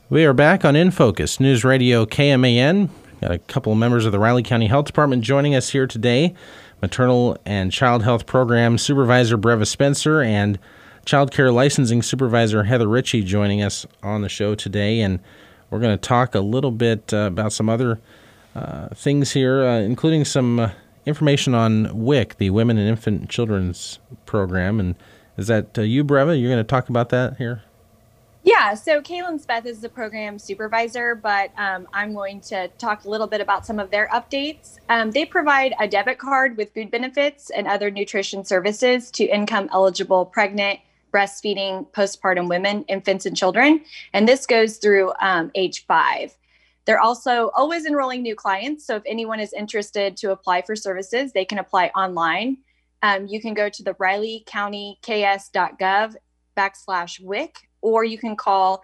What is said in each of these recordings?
We are back on In Focus, News Radio KMAN. Got a couple of members of the Riley County Health Department joining us here today. Maternal and Child Health Program Supervisor Breva Spencer and Child Care Licensing Supervisor Heather Ritchie joining us on the show today. And we're going to talk a little bit about some other things here, including some information on WIC, the Women and Infant Children's Program. And is that you, Breva? You're going to talk about that here? Yeah, so Kaylin Speth is the program supervisor, but I'm going to talk a little bit about some of their updates. They provide a debit card with food benefits and other nutrition services to income-eligible pregnant, breastfeeding, postpartum women, infants, and children, and this goes through age 5. They're also always enrolling new clients, so if anyone is interested to apply for services, they can apply online. You can go to the rileycountyks.gov/WIC, or you can call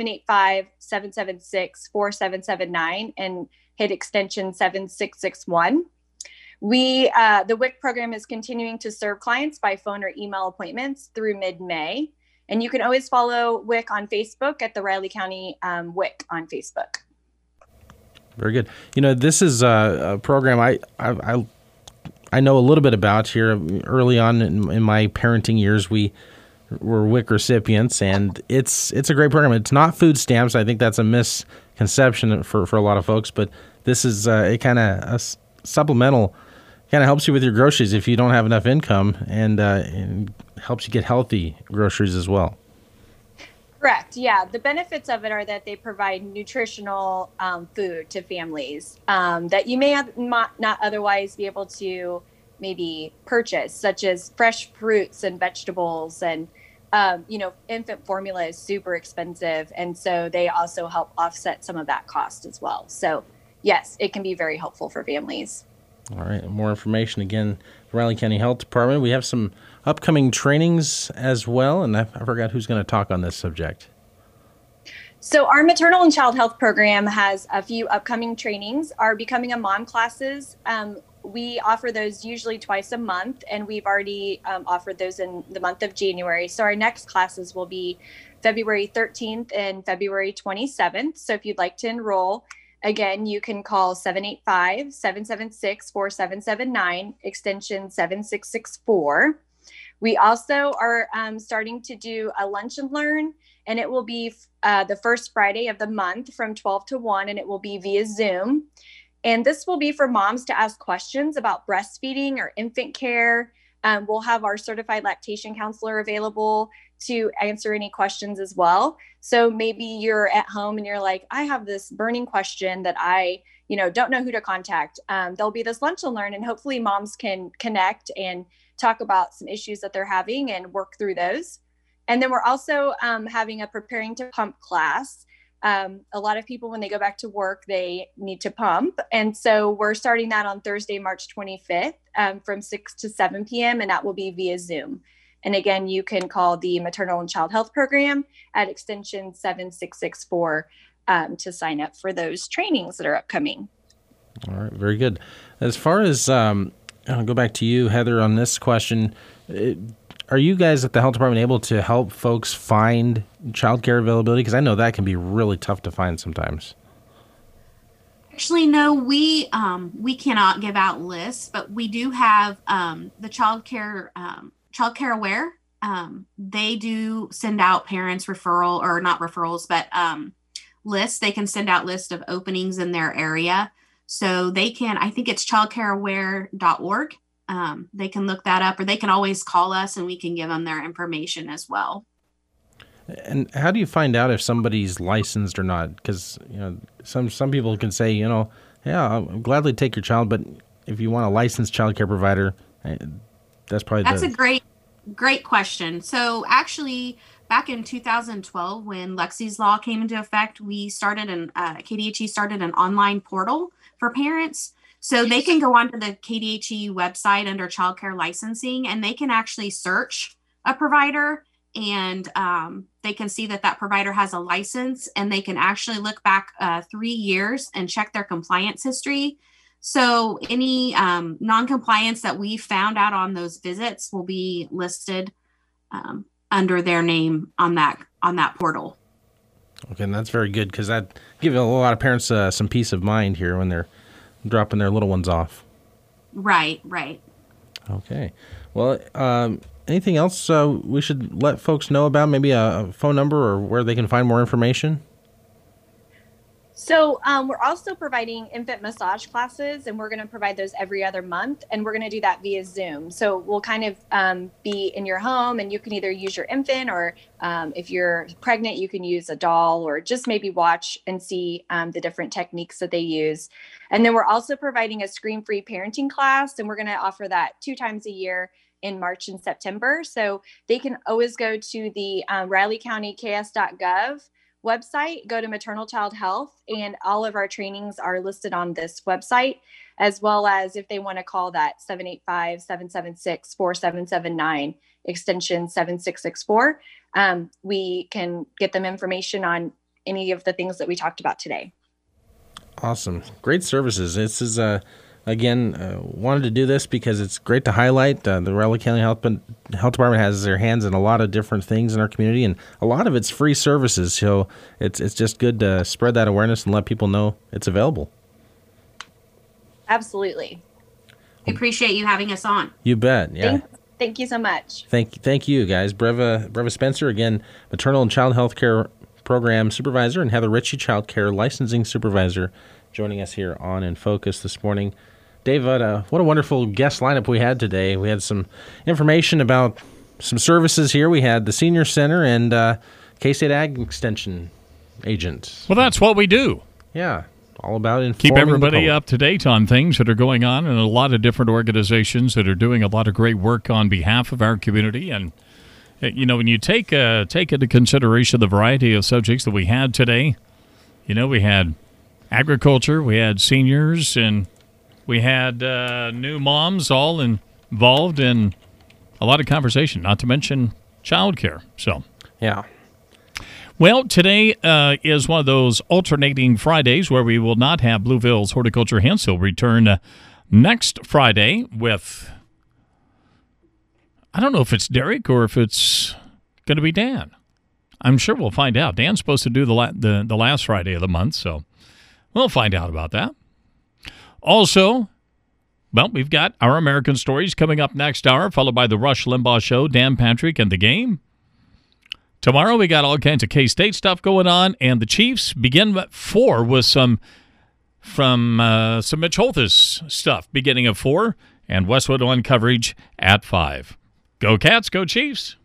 785-776-4779 and hit extension 7661. The WIC program is continuing to serve clients by phone or email appointments through mid-May. And you can always follow WIC on Facebook at the Riley County WIC on Facebook. Very good. You know, this is a program I know a little bit about here. Early on in my parenting years, we were WIC recipients, and it's a great program. It's not food stamps. I think that's a misconception for a lot of folks, but this is a kind of supplemental, kind of helps you with your groceries if you don't have enough income, and helps you get healthy groceries as well. Correct. Yeah. The benefits of it are that they provide nutritional food to families that you may not otherwise be able to maybe purchase, such as fresh fruits and vegetables. And, infant formula is super expensive. And so they also help offset some of that cost as well. So, yes, it can be very helpful for families. All right. More information, again, Riley County Health Department. We have some upcoming trainings as well, and I forgot who's going to talk on this subject. So our maternal and child health program has a few upcoming trainings. Our Becoming a Mom classes, we offer those usually twice a month, and we've already offered those in the month of January. So our next classes will be February 13th and February 27th. So if you'd like to enroll, again, you can call 785-776-4779, extension 7664. We also are starting to do a lunch and learn, and it will be the first Friday of the month from 12 to 1, and it will be via Zoom. And this will be for moms to ask questions about breastfeeding or infant care. We'll have our certified lactation counselor available to answer any questions as well. So maybe you're at home and you're like, I have this burning question that I don't know who to contact. There'll be this lunch and learn, and hopefully moms can connect and talk about some issues that they're having and work through those. And then we're also having a preparing to pump class. A lot of people, when they go back to work, they need to pump. And so we're starting that on Thursday, March 25th from 6 to 7 p.m. And that will be via Zoom. And again, you can call the Maternal and Child Health Program at extension 7664 to sign up for those trainings that are upcoming. All right. Very good. As far as, I'll go back to you, Heather, on this question. Are you guys at the health department able to help folks find childcare availability? Because I know that can be really tough to find sometimes. Actually, no, we cannot give out lists, but we do have the Childcare Aware. They do send out parents referral, or not referrals, but lists. They can send out lists of openings in their area. So they can, I think it's childcareaware.org. They can look that up, or they can always call us and we can give them their information as well. And how do you find out if somebody's licensed or not? Because, some people can say, yeah, I'll gladly take your child, but if you want a licensed child care provider, that's a great question. So actually, back in 2012, when Lexi's Law came into effect, we started KDHE started an online portal for parents. So they can go onto the KDHE website under childcare licensing, and they can actually search a provider, and they can see that provider has a license, and they can actually look back 3 years and check their compliance history. So any non-compliance that we found out on those visits will be listed under their name on that portal. Okay, and that's very good because that gives a lot of parents some peace of mind here when they're dropping their little ones off. Right, right. Okay. Well, anything else we should let folks know about? Maybe a phone number or where they can find more information? So we're also providing infant massage classes, and we're going to provide those every other month, and we're going to do that via Zoom. So we'll kind of be in your home, and you can either use your infant, or if you're pregnant, you can use a doll, or just maybe watch and see the different techniques that they use. And then we're also providing a screen-free parenting class, and we're going to offer that 2 times a year in March and September. So they can always go to the RileyCountyKS.gov website, go to Maternal Child Health, and all of our trainings are listed on this website, as well as if they want to call that 785-776-4779 extension 7664, we can get them information on any of the things that we talked about today. Awesome. Great services. This is, wanted to do this because it's great to highlight. The Riley County Health Department has their hands in a lot of different things in our community, and a lot of it's free services. So it's just good to spread that awareness and let people know it's available. Absolutely. I appreciate you having us on. You bet. Yeah. Thank you so much. Thank you, guys. Breva Spencer, again, Maternal and Child Health Care Program Supervisor, and Heather Ritchie, Child Care Licensing Supervisor, joining us here on In Focus this morning. Dave, what a wonderful guest lineup we had today. We had some information about some services here. We had the Senior Center and K-State Ag Extension agent. Well, that's what we do. Yeah, all about informing Keep everybody the up to date on things that are going on, and a lot of different organizations that are doing a lot of great work on behalf of our community. And you know, when you take into consideration the variety of subjects that we had today, you know, we had agriculture, we had seniors, and we had new moms all involved in a lot of conversation, not to mention childcare. So, yeah. Well, today is one of those alternating Fridays where we will not have Blueville's Horticulture Hints. He'll return next Friday with, I don't know if it's Derek or if it's going to be Dan. I'm sure we'll find out. Dan's supposed to do the last Friday of the month, so we'll find out about that. Also, well, we've got Our American Stories coming up next hour, followed by the Rush Limbaugh Show, Dan Patrick, and The Game. Tomorrow, we got all kinds of K-State stuff going on, and the Chiefs begin at 4 with some Mitch Holthus stuff beginning at 4, and Westwood One coverage at 5. Go Cats, go Chiefs!